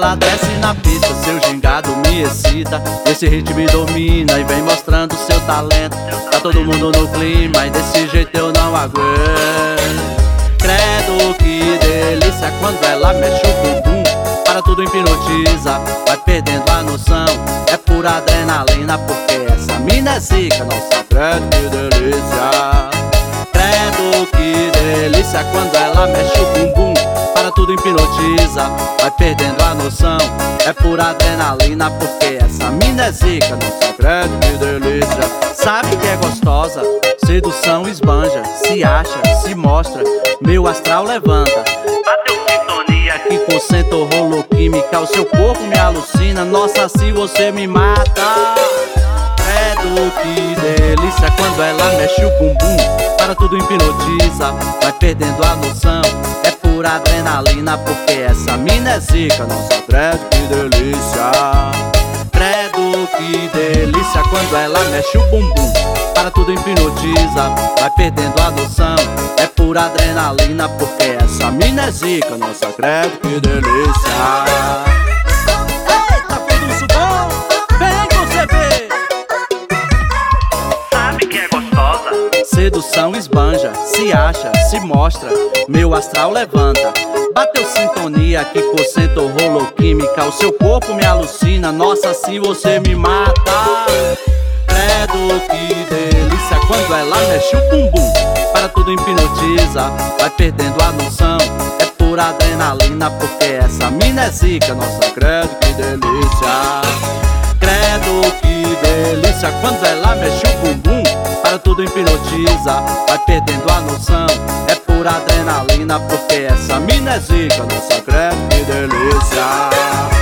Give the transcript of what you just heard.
ela desce na pista, seu gingado me excita. Esse ritmo me domina e vem mostrando seu talento. Tá todo mundo no clima e desse jeito eu não aguento. Credo, que delícia quando ela mexe o bumbum. Para tudo hipnotiza, vai perdendo a noção. É pura adrenalina porque essa mina é zica. Nossa, credo, que delícia. Credo, que delícia quando ela mexe o bumbum. Para tudo hipnotiza, vai perdendo a noção. É pura adrenalina porque essa mina é zica. Nossa, credo, que delícia. Sabe que é gostosa, sedução esbanja. Se acha, se mostra, meu astral levanta. Bateu sintonia que concentra o rolo química. O seu corpo me alucina, nossa, se você me mata. Credo, que delícia quando ela mexe o bumbum. Para tudo hipnotiza, vai perdendo a noção. É pura adrenalina porque essa mina é zica. Nossa, credo, que delícia. Credo, que delícia quando ela mexe o bumbum. Para tudo hipnotiza, vai perdendo a noção. É pura adrenalina porque essa mina é zica. Nossa, credo, que delícia. Eita, tudo isso bom? Vem conceber. Sabe que é gostosa? Sedução esbanja, se acha, se mostra, meu astral levanta. Bateu sintonia que concentra o rolo química. O seu corpo me alucina, nossa, se você me mata. Credo, que delícia quando ela mexe o bumbum. Para tudo hipnotiza, vai perdendo a noção. É pura adrenalina porque essa mina é zica. Nossa, credo, que delícia. Credo, que delícia quando ela mexe o bumbum. Para tudo hipnotiza, vai perdendo a noção. É pura adrenalina porque essa mina é zica. Nossa, credo, que delícia.